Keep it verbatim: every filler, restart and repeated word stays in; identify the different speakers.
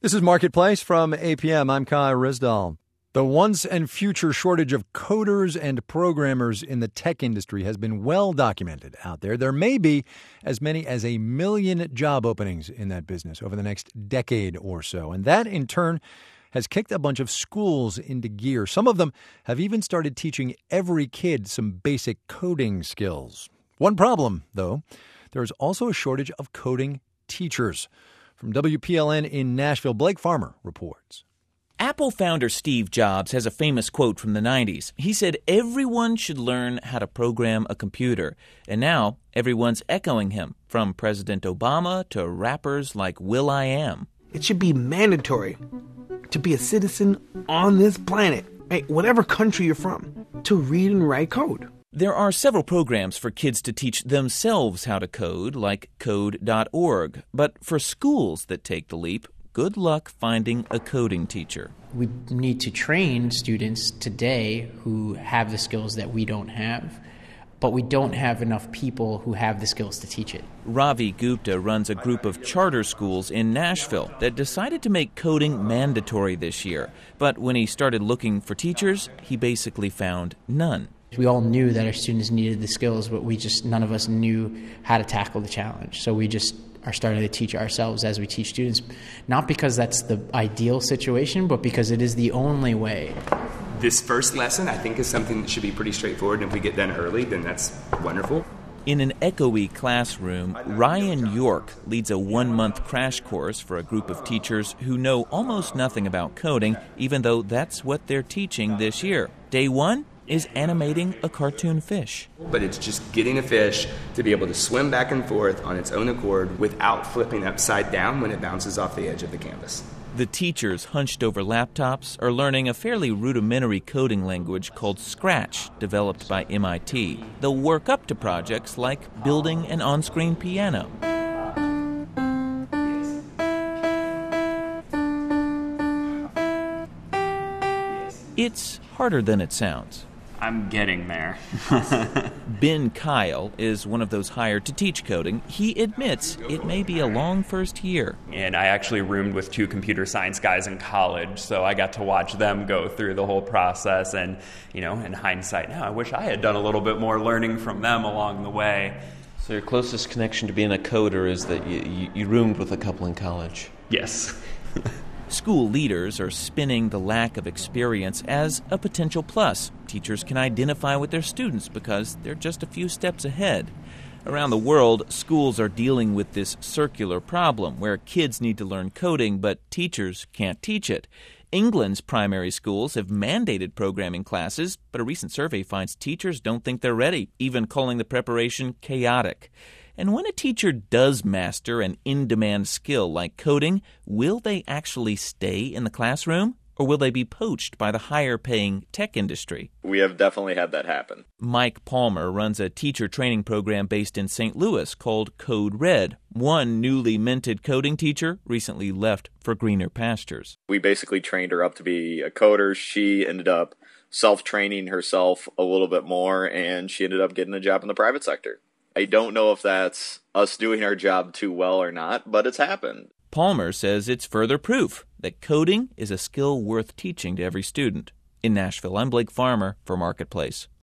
Speaker 1: This is Marketplace from A P M. I'm Kai Risdal. The once and future shortage of coders and programmers in the tech industry has been well documented out there. There may be as many as a million job openings in that business over the next decade or so. And that, in turn, has kicked a bunch of schools into gear. Some of them have even started teaching every kid some basic coding skills. One problem, though, there is also a shortage of coding teachers. From W P L N in Nashville, Blake Farmer reports.
Speaker 2: Apple founder Steve Jobs has a famous quote from the nineties. He said, "Everyone should learn how to program a computer." And now everyone's echoing him, from President Obama to rappers like will.i.am.
Speaker 3: It should be mandatory to be a citizen on this planet, right, whatever country you're from, to read and write code.
Speaker 2: There are several programs for kids to teach themselves how to code, like code dot org. But for schools that take the leap, good luck finding a coding teacher.
Speaker 4: We need to train students today who have the skills that we don't have, but we don't have enough people who have the skills to teach it.
Speaker 2: Ravi Gupta runs a group of charter schools in Nashville that decided to make coding mandatory this year. But when he started looking for teachers, he basically found none.
Speaker 4: We all knew that our students needed the skills, but we just, none of us knew how to tackle the challenge. So we just are starting to teach ourselves as we teach students, not because that's the ideal situation, but because it is the only way.
Speaker 5: This first lesson, I think, is something that should be pretty straightforward, and if we get done early, then that's wonderful.
Speaker 2: In an echoey classroom, Ryan York leads a one-month crash course for a group of teachers who know almost nothing about coding, even though that's what they're teaching this year. Day one is animating a cartoon fish.
Speaker 5: But it's just getting a fish to be able to swim back and forth on its own accord without flipping upside down when it bounces off the edge of the canvas.
Speaker 2: The teachers, hunched over laptops, are learning a fairly rudimentary coding language called Scratch, developed by M I T. They'll work up to projects like building an on-screen piano. It's harder than it sounds.
Speaker 6: I'm getting there.
Speaker 2: Ben Kyle is one of those hired to teach coding. He admits it may be a long first year.
Speaker 6: And I actually roomed with two computer science guys in college, so I got to watch them go through the whole process. And, you know, in hindsight, now I wish I had done a little bit more learning from them along the way.
Speaker 7: So your closest connection to being a coder is that you, you, you roomed with a couple in college?
Speaker 6: Yes.
Speaker 2: School leaders are spinning the lack of experience as a potential plus. Teachers can identify with their students because they're just a few steps ahead. Around the world, schools are dealing with this circular problem where kids need to learn coding, but teachers can't teach it. England's primary schools have mandated programming classes, but a recent survey finds teachers don't think they're ready, even calling the preparation chaotic. And when a teacher does master an in-demand skill like coding, will they actually stay in the classroom, or will they be poached by the higher-paying tech industry?
Speaker 8: We have definitely had that happen.
Speaker 2: Mike Palmer runs a teacher training program based in Saint Louis called Code Red. One newly minted coding teacher recently left for greener pastures.
Speaker 8: We basically trained her up to be a coder. She ended up self-training herself a little bit more, and she ended up getting a job in the private sector. I don't know if that's us doing our job too well or not, but it's happened.
Speaker 2: Palmer says it's further proof that coding is a skill worth teaching to every student. In Nashville, I'm Blake Farmer for Marketplace.